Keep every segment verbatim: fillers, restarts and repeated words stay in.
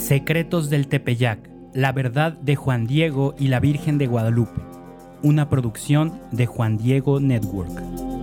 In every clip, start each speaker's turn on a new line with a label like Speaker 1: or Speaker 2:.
Speaker 1: Secretos del Tepeyac, la verdad de Juan Diego y la Virgen de Guadalupe, una producción de Juan Diego Network.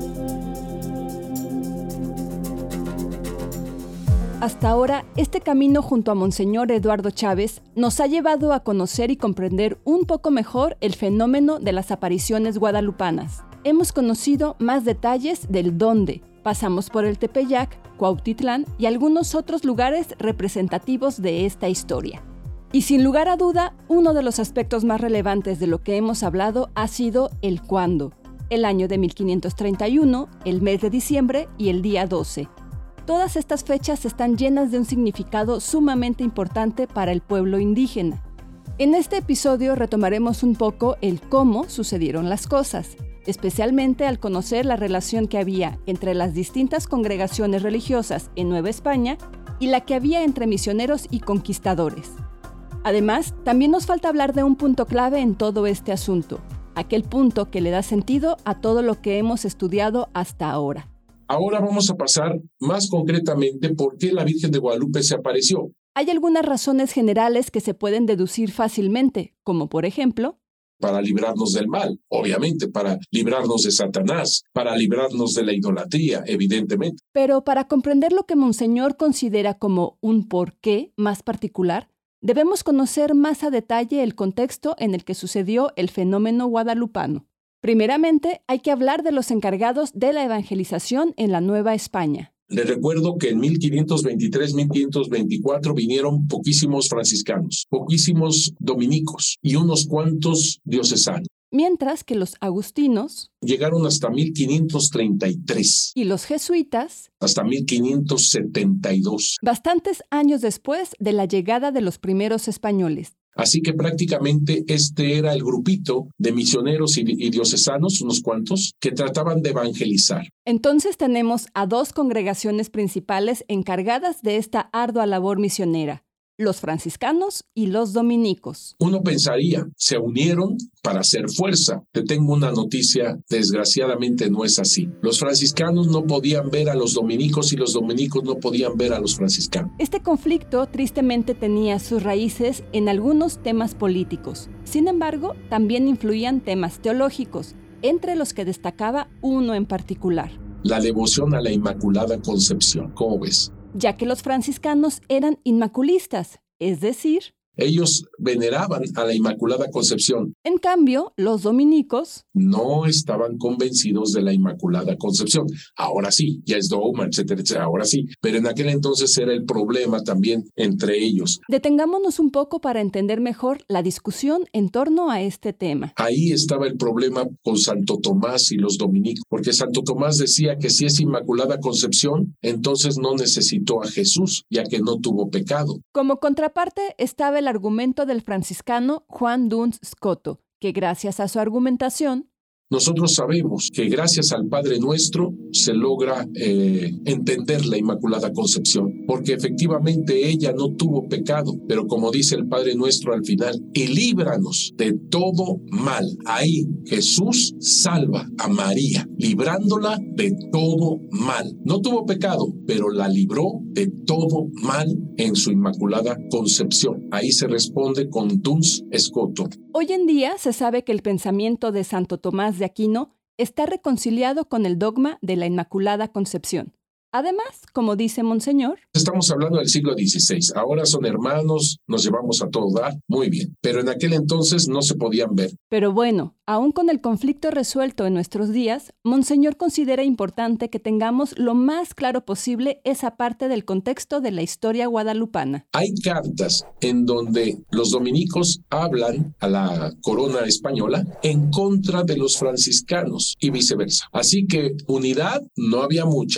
Speaker 2: Hasta ahora, este camino junto a Monseñor Eduardo Chávez nos ha llevado a conocer y comprender un poco mejor el fenómeno de las apariciones guadalupanas. Hemos conocido más detalles del dónde. Pasamos por el Tepeyac, Cuautitlán y algunos otros lugares representativos de esta historia. Y sin lugar a duda, uno de los aspectos más relevantes de lo que hemos hablado ha sido el cuándo. El año de mil quinientos treinta y uno, el mes de diciembre y el día doce. Todas estas fechas están llenas de un significado sumamente importante para el pueblo indígena. En este episodio retomaremos un poco el cómo sucedieron las cosas, especialmente al conocer la relación que había entre las distintas congregaciones religiosas en Nueva España y la que había entre misioneros y conquistadores. Además, también nos falta hablar de un punto clave en todo este asunto, aquel punto que le da sentido a todo lo que hemos estudiado hasta ahora.
Speaker 3: Ahora vamos a pasar más concretamente por qué la Virgen de Guadalupe se apareció.
Speaker 2: Hay algunas razones generales que se pueden deducir fácilmente, como por ejemplo,
Speaker 3: para librarnos del mal, obviamente, para librarnos de Satanás, para librarnos de la idolatría, evidentemente.
Speaker 2: Pero para comprender lo que Monseñor considera como un porqué más particular, debemos conocer más a detalle el contexto en el que sucedió el fenómeno guadalupano. Primeramente, hay que hablar de los encargados de la evangelización en la Nueva España.
Speaker 3: Les recuerdo que en mil quinientos veintitrés, mil quinientos veinticuatro vinieron poquísimos franciscanos, poquísimos dominicos y unos cuantos diocesanos.
Speaker 2: Mientras que los agustinos
Speaker 3: llegaron hasta mil quinientos treinta y tres.
Speaker 2: Y los jesuitas
Speaker 3: hasta mil quinientos setenta y dos.
Speaker 2: Bastantes años después de la llegada de los primeros españoles.
Speaker 3: Así que prácticamente este era el grupito de misioneros y, y diocesanos, unos cuantos, que trataban de evangelizar.
Speaker 2: Entonces tenemos a dos congregaciones principales encargadas de esta ardua labor misionera, los franciscanos y los dominicos.
Speaker 3: Uno pensaría, se unieron para hacer fuerza. Te tengo una noticia, desgraciadamente no es así. Los franciscanos no podían ver a los dominicos y los dominicos no podían ver a los franciscanos.
Speaker 2: Este conflicto tristemente tenía sus raíces en algunos temas políticos. Sin embargo, también influían temas teológicos, entre los que destacaba uno en particular.
Speaker 3: La devoción a la Inmaculada Concepción. ¿Cómo ves?
Speaker 2: Ya que los franciscanos eran inmaculistas, es decir,
Speaker 3: ellos veneraban a la Inmaculada Concepción.
Speaker 2: En cambio, los dominicos
Speaker 3: no estaban convencidos de la Inmaculada Concepción. Ahora sí, ya es dogma, etcétera, etcétera, ahora sí. Pero en aquel entonces era el problema también entre ellos.
Speaker 2: Detengámonos un poco para entender mejor la discusión en torno a este tema.
Speaker 3: Ahí estaba el problema con Santo Tomás y los dominicos, porque Santo Tomás decía que si es Inmaculada Concepción, entonces no necesitó a Jesús, ya que no tuvo pecado.
Speaker 2: Como contraparte estaba el argumento del franciscano Juan Duns Scoto, que gracias a su argumentación,
Speaker 3: nosotros sabemos que gracias al Padre Nuestro se logra eh, entender la Inmaculada Concepción, porque efectivamente ella no tuvo pecado, pero como dice el Padre Nuestro al final, y líbranos de todo mal. Ahí Jesús salva a María, librándola de todo mal. No tuvo pecado, pero la libró de todo mal en su Inmaculada Concepción. Ahí se responde con Duns Scoto.
Speaker 2: Hoy en día se sabe que el pensamiento de Santo Tomás de Aquino está reconciliado con el dogma de la Inmaculada Concepción. Además, como dice Monseñor,
Speaker 3: estamos hablando del siglo dieciséis. Ahora son hermanos, nos llevamos a todo dar, muy bien. Pero en aquel entonces no se podían ver.
Speaker 2: Pero bueno, aún con el conflicto resuelto en nuestros días, Monseñor considera importante que tengamos lo más claro posible esa parte del contexto de la historia guadalupana.
Speaker 3: Hay cartas en donde los dominicos hablan a la corona española en contra de los franciscanos y viceversa. Así que unidad no había mucha.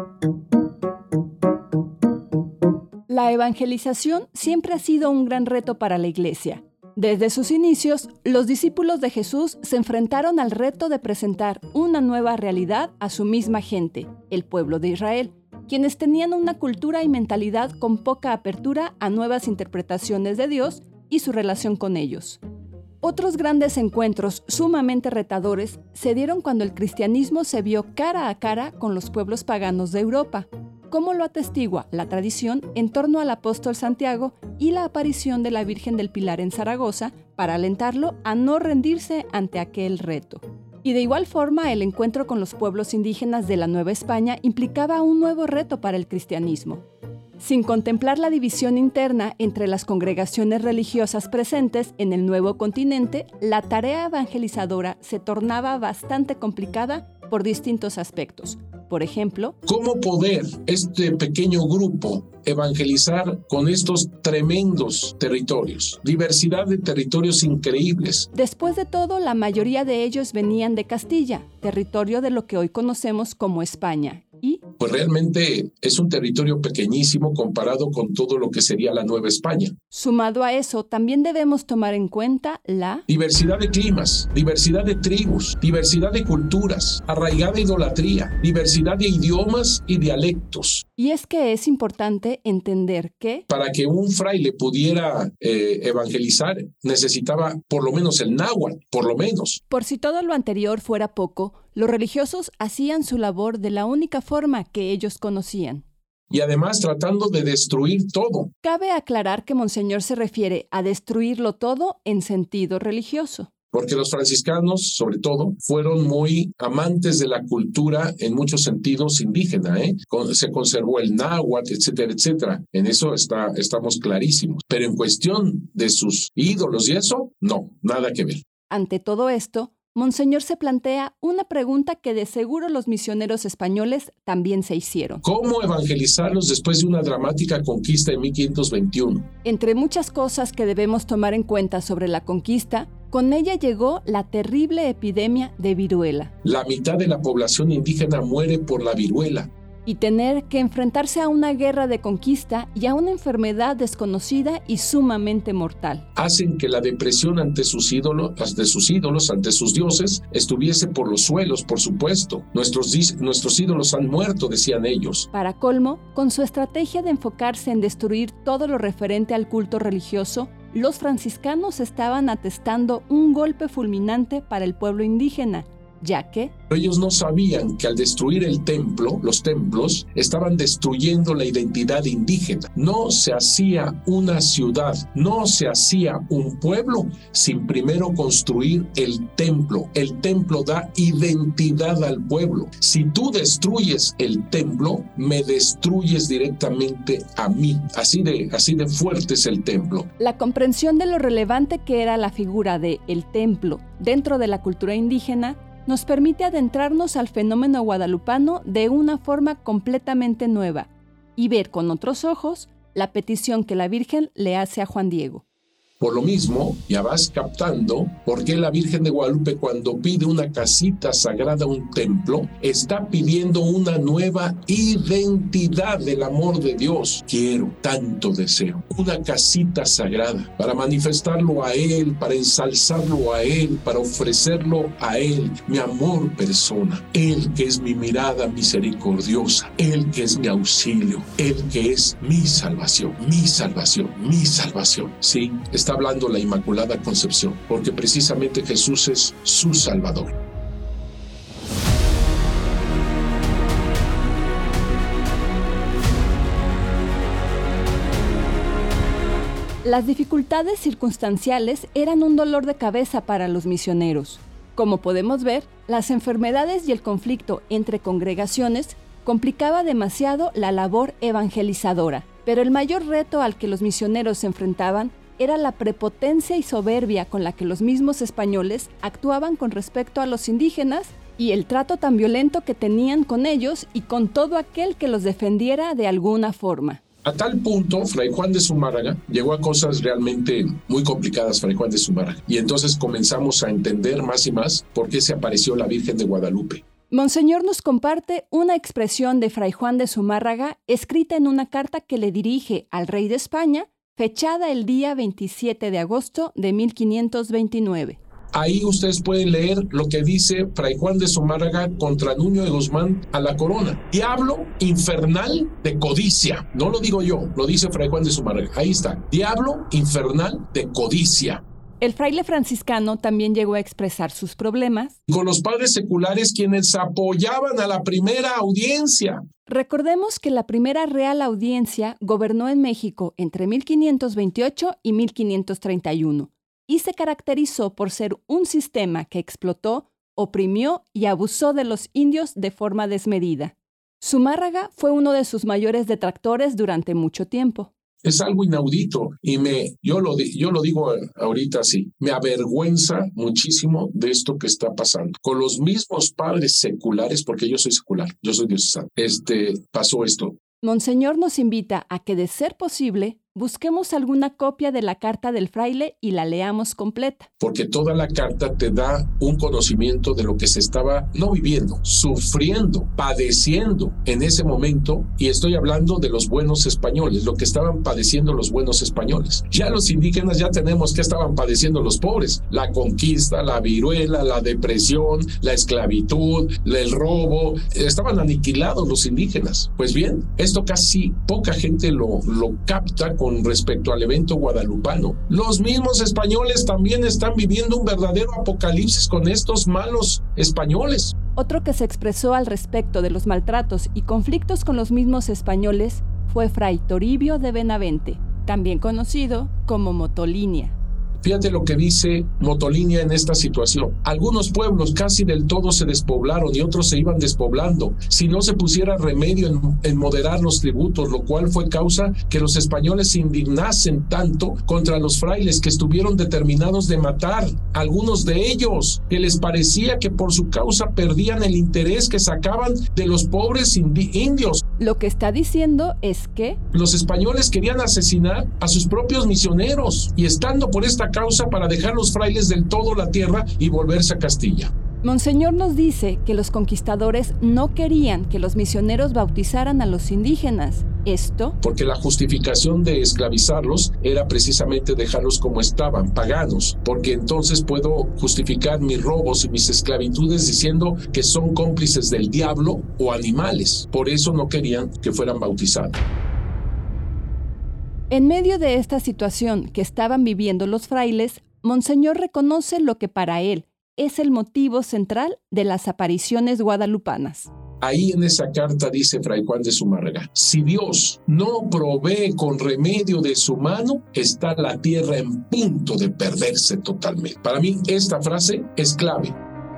Speaker 2: La evangelización siempre ha sido un gran reto para la Iglesia. Desde sus inicios, los discípulos de Jesús se enfrentaron al reto de presentar una nueva realidad a su misma gente, el pueblo de Israel, quienes tenían una cultura y mentalidad con poca apertura a nuevas interpretaciones de Dios y su relación con ellos. Otros grandes encuentros sumamente retadores se dieron cuando el cristianismo se vio cara a cara con los pueblos paganos de Europa, como lo atestigua la tradición en torno al apóstol Santiago y la aparición de la Virgen del Pilar en Zaragoza para alentarlo a no rendirse ante aquel reto. Y de igual forma, el encuentro con los pueblos indígenas de la Nueva España implicaba un nuevo reto para el cristianismo. Sin contemplar la división interna entre las congregaciones religiosas presentes en el nuevo continente, la tarea evangelizadora se tornaba bastante complicada por distintos aspectos. Por ejemplo,
Speaker 3: ¿cómo poder este pequeño grupo evangelizar con estos tremendos territorios? Diversidad de territorios increíbles.
Speaker 2: Después de todo, la mayoría de ellos venían de Castilla, territorio de lo que hoy conocemos como España. ¿Y?
Speaker 3: Pues realmente es un territorio pequeñísimo comparado con todo lo que sería la Nueva España.
Speaker 2: Sumado a eso, también debemos tomar en cuenta la
Speaker 3: diversidad de climas, diversidad de tribus, diversidad de culturas, arraigada idolatría, diversidad de idiomas y dialectos.
Speaker 2: Y es que es importante entender que
Speaker 3: para que un fraile pudiera eh, evangelizar necesitaba por lo menos el náhuatl, por lo menos.
Speaker 2: Por si todo lo anterior fuera poco, los religiosos hacían su labor de la única forma que ellos conocían.
Speaker 3: Y además tratando de destruir todo.
Speaker 2: Cabe aclarar que Monseñor se refiere a destruirlo todo en sentido religioso.
Speaker 3: Porque los franciscanos, sobre todo, fueron muy amantes de la cultura en muchos sentidos indígena, ¿eh? Se conservó el náhuatl, etcétera, etcétera. En eso está, estamos clarísimos. Pero en cuestión de sus ídolos y eso, no, nada que ver.
Speaker 2: Ante todo esto, Monseñor se plantea una pregunta que de seguro los misioneros españoles también se hicieron.
Speaker 3: ¿Cómo evangelizarlos después de una dramática conquista en mil quinientos veintiuno?
Speaker 2: Entre muchas cosas que debemos tomar en cuenta sobre la conquista, con ella llegó la terrible epidemia de viruela.
Speaker 3: La mitad de la población indígena muere por la viruela.
Speaker 2: Y tener que enfrentarse a una guerra de conquista y a una enfermedad desconocida y sumamente mortal.
Speaker 3: Hacen que la depresión ante sus ídolos, ante sus ídolos, ante sus dioses, estuviese por los suelos, por supuesto. Nuestros, nuestros ídolos han muerto, decían ellos.
Speaker 2: Para colmo, con su estrategia de enfocarse en destruir todo lo referente al culto religioso, los franciscanos estaban atestando un golpe fulminante para el pueblo indígena, ya que
Speaker 3: ellos no sabían que al destruir el templo, los templos, estaban destruyendo la identidad indígena. No se hacía una ciudad, no se hacía un pueblo sin primero construir el templo. El templo da identidad al pueblo. Si tú destruyes el templo, me destruyes directamente a mí. Así de, así de fuerte es el templo.
Speaker 2: La comprensión de lo relevante que era la figura de el templo dentro de la cultura indígena nos permite adentrarnos al fenómeno guadalupano de una forma completamente nueva y ver con otros ojos la petición que la Virgen le hace a Juan Diego.
Speaker 3: Por lo mismo, ya vas captando por qué la Virgen de Guadalupe, cuando pide una casita sagrada, un templo, está pidiendo una nueva identidad del amor de Dios. Quiero, tanto deseo, una casita sagrada para manifestarlo a Él, para ensalzarlo a Él, para ofrecerlo a Él, mi amor persona, Él que es mi mirada misericordiosa, Él que es mi auxilio, Él que es mi salvación, mi salvación, mi salvación. Sí, está hablando la Inmaculada Concepción, porque precisamente Jesús es su Salvador.
Speaker 2: Las dificultades circunstanciales eran un dolor de cabeza para los misioneros. Como podemos ver, las enfermedades y el conflicto entre congregaciones complicaba demasiado la labor evangelizadora. Pero el mayor reto al que los misioneros se enfrentaban era la prepotencia y soberbia con la que los mismos españoles actuaban con respecto a los indígenas y el trato tan violento que tenían con ellos y con todo aquel que los defendiera de alguna forma.
Speaker 3: A tal punto, Fray Juan de Zumárraga llegó a cosas realmente muy complicadas, Fray Juan de Zumárraga. Y entonces comenzamos a entender más y más por qué se apareció la Virgen de Guadalupe.
Speaker 2: Monseñor nos comparte una expresión de Fray Juan de Zumárraga escrita en una carta que le dirige al rey de España, fechada el día veintisiete de agosto de mil quinientos veintinueve.
Speaker 3: Ahí ustedes pueden leer lo que dice Fray Juan de Zumárraga contra Nuño de Guzmán a la corona. Diablo infernal de codicia. No lo digo yo, lo dice Fray Juan de Zumárraga. Ahí está. Diablo infernal de codicia.
Speaker 2: El fraile franciscano también llegó a expresar sus problemas
Speaker 3: con los padres seculares quienes apoyaban a la primera audiencia.
Speaker 2: Recordemos que la primera Real Audiencia gobernó en México entre mil quinientos veintiocho y mil quinientos treinta y uno y se caracterizó por ser un sistema que explotó, oprimió y abusó de los indios de forma desmedida. Zumárraga fue uno de sus mayores detractores durante mucho tiempo.
Speaker 3: Es algo inaudito y me, yo, lo, yo lo digo ahorita así, me avergüenza muchísimo de esto que está pasando. Con los mismos padres seculares, porque yo soy secular, yo soy diocesano, este, pasó esto.
Speaker 2: Monseñor nos invita a que, de ser posible, busquemos alguna copia de la carta del fraile y la leamos completa.
Speaker 3: Porque toda la carta te da un conocimiento de lo que se estaba no viviendo, sufriendo, padeciendo en ese momento, y estoy hablando de los buenos españoles, lo que estaban padeciendo los buenos españoles. Ya los indígenas ya tenemos que estaban padeciendo los pobres, la conquista, la viruela, la depresión, la esclavitud, el robo, estaban aniquilados los indígenas. Pues bien, esto casi poca gente lo, lo capta con respecto al evento guadalupano. Los mismos españoles también están viviendo un verdadero apocalipsis con estos malos españoles.
Speaker 2: Otro que se expresó al respecto de los maltratos y conflictos con los mismos españoles fue Fray Toribio de Benavente, también conocido como Motolinia.
Speaker 3: Fíjate lo que dice Motolinia en esta situación. Algunos pueblos casi del todo se despoblaron y otros se iban despoblando. Si no se pusiera remedio en, en moderar los tributos, lo cual fue causa que los españoles se indignasen tanto contra los frailes que estuvieron determinados de matar a algunos de ellos, que les parecía que por su causa perdían el interés que sacaban de los pobres indi- indios.
Speaker 2: Lo que está diciendo es que
Speaker 3: los españoles querían asesinar a sus propios misioneros y estando por esta causa para dejar los frailes del todo la tierra y volverse a Castilla.
Speaker 2: Monseñor nos dice que los conquistadores no querían que los misioneros bautizaran a los indígenas. ¿Esto?
Speaker 3: Porque la justificación de esclavizarlos era precisamente dejarlos como estaban, paganos, porque entonces puedo justificar mis robos y mis esclavitudes diciendo que son cómplices del diablo o animales. Por eso no querían que fueran bautizados.
Speaker 2: En medio de esta situación que estaban viviendo los frailes, Monseñor reconoce lo que para él es el motivo central de las apariciones guadalupanas.
Speaker 3: Ahí en esa carta dice Fray Juan de Zumárraga, si Dios no provee con remedio de su mano, está la tierra en punto de perderse totalmente. Para mí esta frase es clave.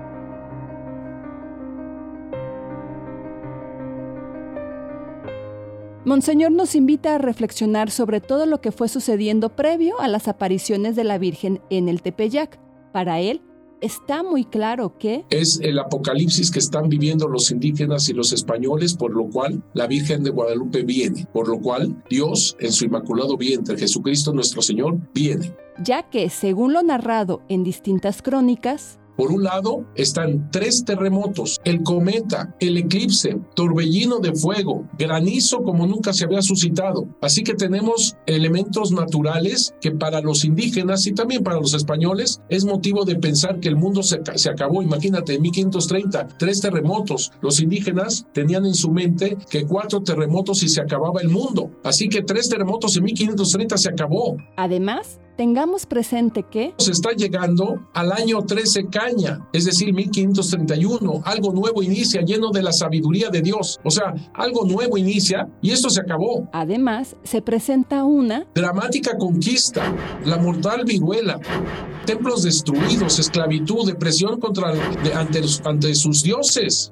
Speaker 2: Monseñor nos invita a reflexionar sobre todo lo que fue sucediendo previo a las apariciones de la Virgen en el Tepeyac. Para él, está muy claro que
Speaker 3: es el apocalipsis que están viviendo los indígenas y los españoles, por lo cual la Virgen de Guadalupe viene, por lo cual Dios en su inmaculado vientre, Jesucristo nuestro Señor, viene.
Speaker 2: Ya que, según lo narrado en distintas crónicas,
Speaker 3: por un lado están tres terremotos, el cometa, el eclipse, torbellino de fuego, granizo como nunca se había suscitado. Así que tenemos elementos naturales que para los indígenas y también para los españoles es motivo de pensar que el mundo se, se acabó. Imagínate, en mil quinientos treinta, tres terremotos. Los indígenas tenían en su mente que cuatro terremotos y se acababa el mundo. Así que tres terremotos en mil quinientos treinta se acabó.
Speaker 2: Además, tengamos presente que
Speaker 3: se está llegando al año trece caña, es decir, mil quinientos treinta y uno. Algo nuevo inicia lleno de la sabiduría de Dios. O sea, algo nuevo inicia y esto se acabó.
Speaker 2: Además, se presenta una
Speaker 3: dramática conquista, la mortal viruela, templos destruidos, esclavitud, depresión contra, de, ante, ante sus dioses.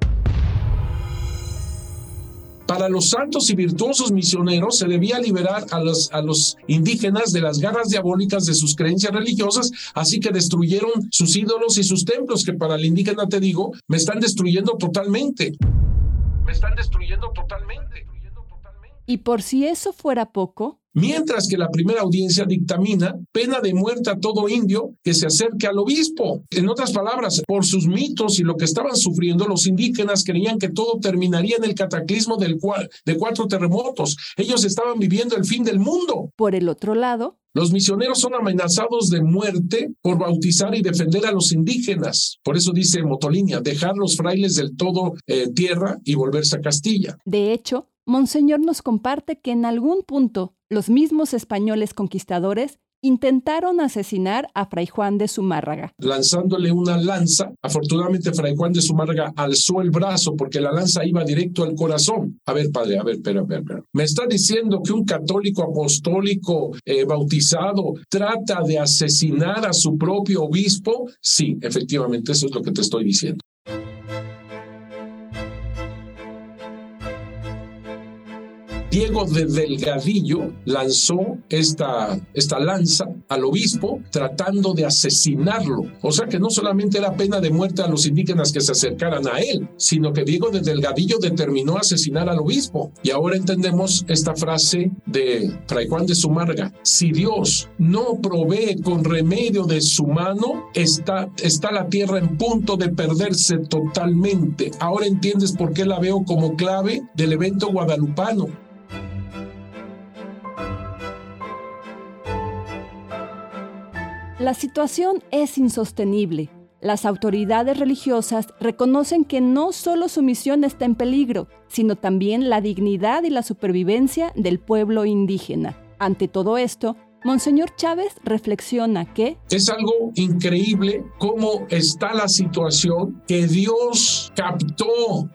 Speaker 3: Para los santos y virtuosos misioneros se debía liberar a los, a los indígenas de las garras diabólicas de sus creencias religiosas, así que destruyeron sus ídolos y sus templos, que para el indígena, te digo, me están destruyendo totalmente. Me están destruyendo totalmente.
Speaker 2: Y por si eso fuera poco,
Speaker 3: mientras que la primera audiencia dictamina pena de muerte a todo indio que se acerque al obispo. En otras palabras, por sus mitos y lo que estaban sufriendo, los indígenas creían que todo terminaría en el cataclismo del cual, de cuatro terremotos. Ellos estaban viviendo el fin del mundo.
Speaker 2: Por el otro lado,
Speaker 3: los misioneros son amenazados de muerte por bautizar y defender a los indígenas. Por eso dice Motolinia, dejar los frailes del todo eh, tierra y volverse a Castilla.
Speaker 2: De hecho, Monseñor nos comparte que en algún punto los mismos españoles conquistadores intentaron asesinar a Fray Juan de Zumárraga.
Speaker 3: Lanzándole una lanza, afortunadamente Fray Juan de Zumárraga alzó el brazo porque la lanza iba directo al corazón. A ver, padre, a ver, espera, espera, espera. ¿Me está diciendo que un católico apostólico eh, bautizado trata de asesinar a su propio obispo? Sí, efectivamente, eso es lo que te estoy diciendo. Diego de Delgadillo lanzó esta, esta lanza al obispo tratando de asesinarlo. O sea que no solamente era pena de muerte a los indígenas que se acercaran a él, sino que Diego de Delgadillo determinó asesinar al obispo. Y ahora entendemos esta frase de Fray Juan de Zumárraga: si Dios no provee con remedio de su mano, está, está la tierra en punto de perderse totalmente. Ahora entiendes por qué la veo como clave del evento guadalupano.
Speaker 2: La situación es insostenible. Las autoridades religiosas reconocen que no solo su misión está en peligro, sino también la dignidad y la supervivencia del pueblo indígena. Ante todo esto, Monseñor Chávez reflexiona que
Speaker 3: es algo increíble cómo está la situación, que Dios captó,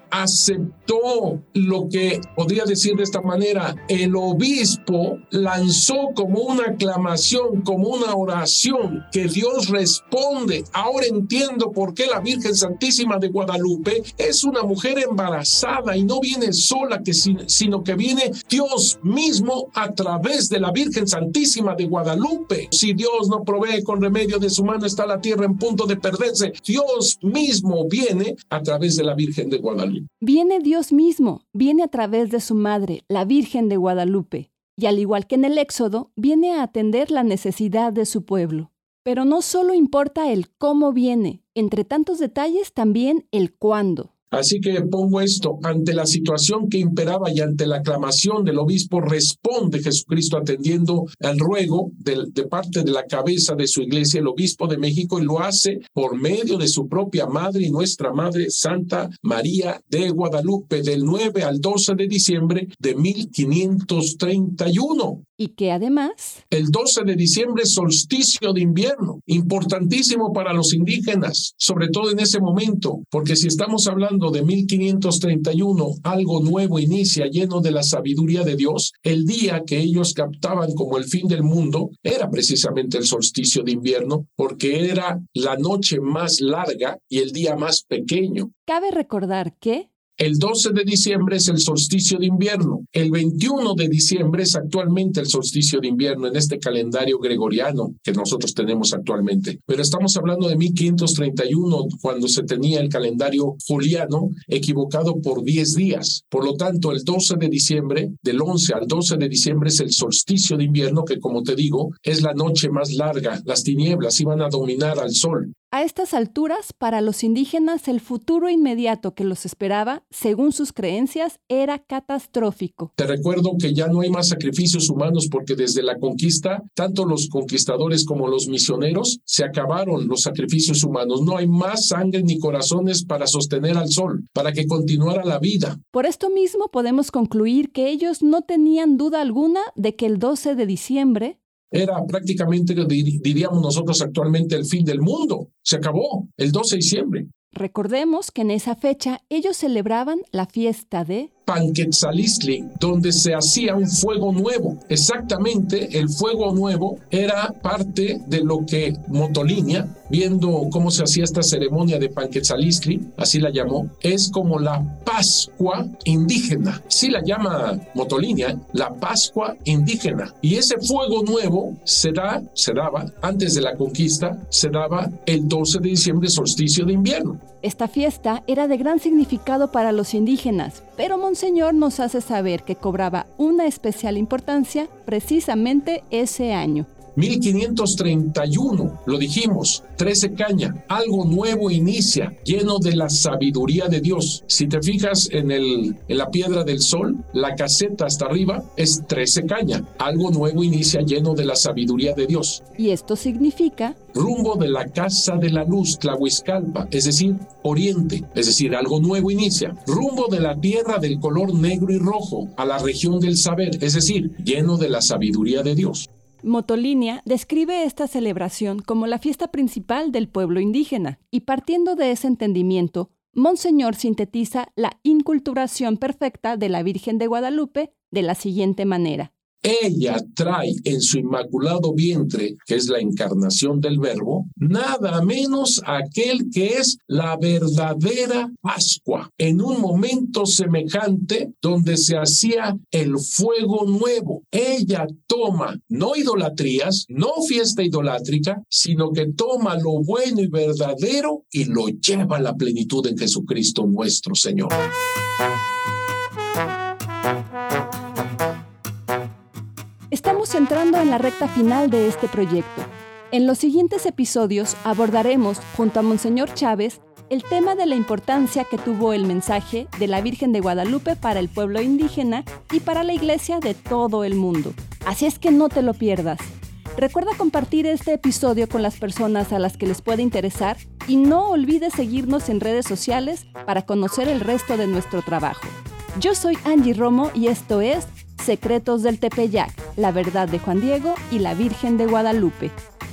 Speaker 3: aceptó lo que podría decir de esta manera. El obispo lanzó como una aclamación, como una oración, que Dios responde. Ahora entiendo por qué la Virgen Santísima de Guadalupe es una mujer embarazada y no viene sola, que, sino que viene Dios mismo a través de la Virgen Santísima de Guadalupe. Si Dios no provee con remedio de su mano, está la tierra en punto de perderse. Dios mismo viene a través de la Virgen de Guadalupe.
Speaker 2: Viene Dios mismo, viene a través de su madre, la Virgen de Guadalupe. Y al igual que en el Éxodo, viene a atender la necesidad de su pueblo. Pero no solo importa el cómo viene, entre tantos detalles también el cuándo.
Speaker 3: Así que pongo esto, ante la situación que imperaba y ante la aclamación del obispo, responde Jesucristo atendiendo al ruego de, de parte de la cabeza de su iglesia, el obispo de México, y lo hace por medio de su propia madre y nuestra madre Santa María de Guadalupe, del nueve al doce de diciembre de mil quinientos treinta y uno.
Speaker 2: Y que además,
Speaker 3: el doce de diciembre es solsticio de invierno, importantísimo para los indígenas, sobre todo en ese momento, porque si estamos hablando de mil quinientos treinta y uno, algo nuevo inicia lleno de la sabiduría de Dios. El día que ellos captaban como el fin del mundo era precisamente el solsticio de invierno, porque era la noche más larga y el día más pequeño.
Speaker 2: Cabe recordar que
Speaker 3: el doce de diciembre es el solsticio de invierno. El veintiuno de diciembre es actualmente el solsticio de invierno en este calendario gregoriano que nosotros tenemos actualmente. Pero estamos hablando de mil quinientos treinta y uno, cuando se tenía el calendario juliano equivocado por diez días. Por lo tanto, el doce de diciembre, del once al doce de diciembre, es el solsticio de invierno que, como te digo, es la noche más larga. Las tinieblas iban a dominar al sol.
Speaker 2: A estas alturas, para los indígenas, el futuro inmediato que los esperaba, según sus creencias, era catastrófico.
Speaker 3: Te recuerdo que ya no hay más sacrificios humanos porque desde la conquista, tanto los conquistadores como los misioneros, se acabaron los sacrificios humanos. No hay más sangre ni corazones para sostener al sol, para que continuara la vida.
Speaker 2: Por esto mismo podemos concluir que ellos no tenían duda alguna de que el doce de diciembre
Speaker 3: era prácticamente, diríamos nosotros actualmente, el fin del mundo. Se acabó el doce de diciembre.
Speaker 2: Recordemos que en esa fecha ellos celebraban la fiesta de
Speaker 3: Panquetzalistli, donde se hacía un fuego nuevo. Exactamente, el fuego nuevo era parte de lo que Motolinia, viendo cómo se hacía esta ceremonia de Panquetzalistli, así la llamó, es como la Pascua indígena. Sí la llama Motolinia, la Pascua indígena. Y ese fuego nuevo se da, se daba, antes de la conquista, se daba el doce de diciembre, solsticio de invierno.
Speaker 2: Esta fiesta era de gran significado para los indígenas, pero Monseñor nos hace saber que cobraba una especial importancia precisamente ese año.
Speaker 3: mil quinientos treinta y uno, lo dijimos, trece caña, algo nuevo inicia, lleno de la sabiduría de Dios. Si te fijas en, el, en la piedra del sol, la caseta hasta arriba es trece caña, algo nuevo inicia, lleno de la sabiduría de Dios.
Speaker 2: Y esto significa
Speaker 3: rumbo de la casa de la luz, Tlahuizcalpa, es decir, oriente, es decir, algo nuevo inicia. Rumbo de la tierra del color negro y rojo, a la región del saber, es decir, lleno de la sabiduría de Dios.
Speaker 2: Motolinia describe esta celebración como la fiesta principal del pueblo indígena, y partiendo de ese entendimiento, Monseñor sintetiza la inculturación perfecta de la Virgen de Guadalupe de la siguiente manera.
Speaker 3: Ella trae en su inmaculado vientre, que es la encarnación del Verbo, nada menos aquel que es la verdadera Pascua, en un momento semejante donde se hacía el fuego nuevo. Ella toma no idolatrías, no fiesta idolátrica, sino que toma lo bueno y verdadero y lo lleva a la plenitud en Jesucristo nuestro Señor.
Speaker 2: Estamos entrando en la recta final de este proyecto. En los siguientes episodios abordaremos, junto a Monseñor Chávez, el tema de la importancia que tuvo el mensaje de la Virgen de Guadalupe para el pueblo indígena y para la Iglesia de todo el mundo. Así es que no te lo pierdas. Recuerda compartir este episodio con las personas a las que les puede interesar y no olvides seguirnos en redes sociales para conocer el resto de nuestro trabajo. Yo soy Angie Romo y esto es Secretos del Tepeyac, la verdad de Juan Diego y la Virgen de Guadalupe.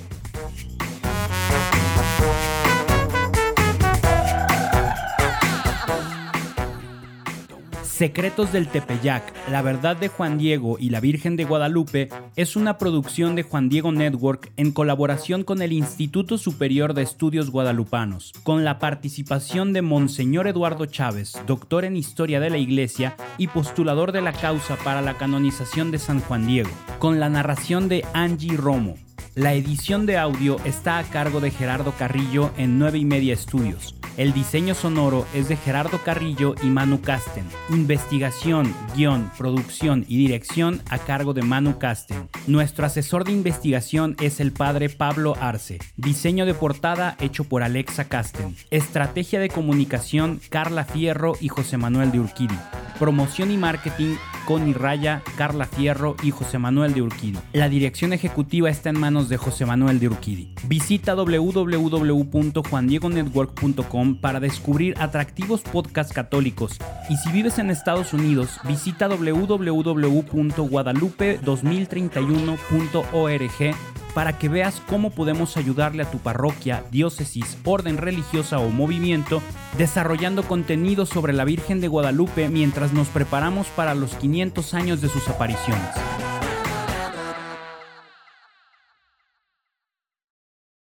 Speaker 1: Secretos del Tepeyac, la verdad de Juan Diego y la Virgen de Guadalupe es una producción de Juan Diego Network en colaboración con el Instituto Superior de Estudios Guadalupanos, con la participación de Monseñor Eduardo Chávez, doctor en Historia de la Iglesia y postulador de la causa para la canonización de San Juan Diego, con la narración de Angie Romo. La edición de audio está a cargo de Gerardo Carrillo en nueve y media Estudios. El diseño sonoro es de Gerardo Carrillo y Manu Casten. Investigación, guión, producción y dirección a cargo de Manu Casten. Nuestro asesor de investigación es el padre Pablo Arce. Diseño de portada hecho por Alexa Casten. Estrategia de comunicación Carla Fierro y José Manuel de Urquidi. Promoción y marketing Connie Raya, Carla Fierro y José Manuel de Urquidi. La dirección ejecutiva está en manos de José Manuel de Urquidi. Visita doble u doble u doble u punto juan diego network punto com para descubrir atractivos podcasts católicos. Y si vives en Estados Unidos, visita doble u doble u doble u punto guadalupe dos mil treinta y uno punto org para que veas cómo podemos ayudarle a tu parroquia, diócesis, orden religiosa o movimiento desarrollando contenido sobre la Virgen de Guadalupe mientras nos preparamos para los quinientos años de sus apariciones.